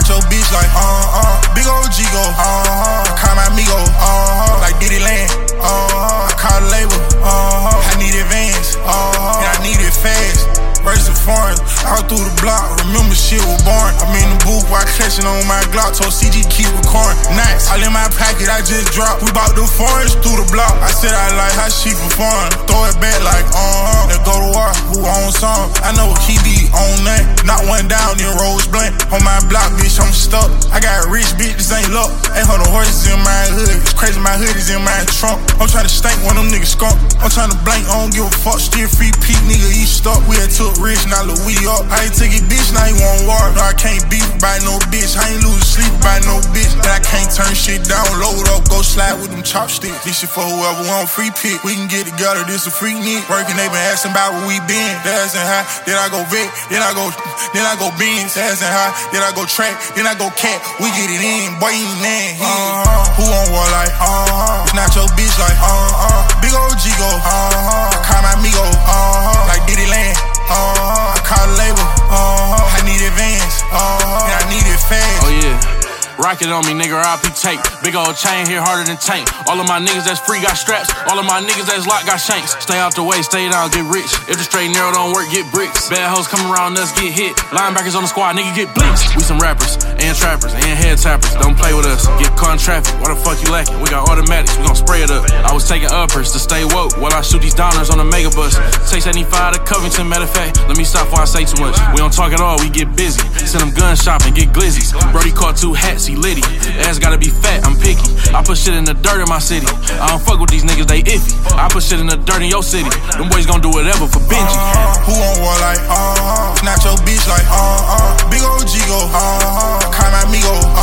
Snatch your bitch like, big old G-Go, I call my amigo, like Diddy Land, I call the label, I need advance, and I need it fast. Versus foreign, all through the block, remember shit was born. I'm in the booth while clutching on my Glock, told CG keep recording. Nice, all in my pocket, I just dropped. We bought the foreigns through the block. I said I like how she perform. Throw it back like, let's go to war, who on some? I know he be on that. Not one down in Rose Blunt. On my block, bitch, I'm stuck. I got rich, bitch, this ain't luck. 800 horses in my hood. It's crazy, my hood is in my trunk. I'm trying to stank one of them niggas skunk. I'm trying to blank, I don't give a fuck. Still free peak, nigga, he stuck. We had took rich, now look, we up. I ain't take it, bitch, now he want war. No, I can't beef by no bitch. I ain't lose sleep by no bitch. But I can't turn shit down, load up, go slide with them chopsticks. This shit for whoever want free pick. We can get together, this a free nigga. Working, they been asking about where we been. They asking how, then I go vet, then I go beans. They asking how, then I go track, then I go cat. We get it in, boy, you ain't in. Who on war like, Snatch your bitch like, big old G-Go, I call my amigo, like Diddy Land. I call the label, I need advance, and I need it fast. Oh yeah, rocket on me, nigga, RIP Tank. Big old chain here harder than Tank. All of my niggas that's free got straps. All of my niggas that's locked got shanks. Stay out the way, stay down, get rich. If the straight narrow don't work, get bricks. Bad hoes come around us, get hit. Linebackers on the squad, nigga get blinks. We some rappers, and trappers, and head tappers. Don't play with us, get caught in traffic. Why the fuck you lacking? We got automatics, we gon' spray it up. I was taking uppers to stay woke while I shoot these downers on the mega bus. Take 75 to Covington, matter of fact, let me stop before I say too much. We don't talk at all, we get busy. Send them gun shopping, get glizzies. Brody caught 2 hats, he litty. Ass gotta be fat, I'm picky. I put shit in the dirt in my city. I don't fuck with these niggas, they iffy. I put shit in the dirt in your city. Them boys gon' do whatever for Benji. Who on war like, Snatch your bitch like, big old G-Go, call my amigo,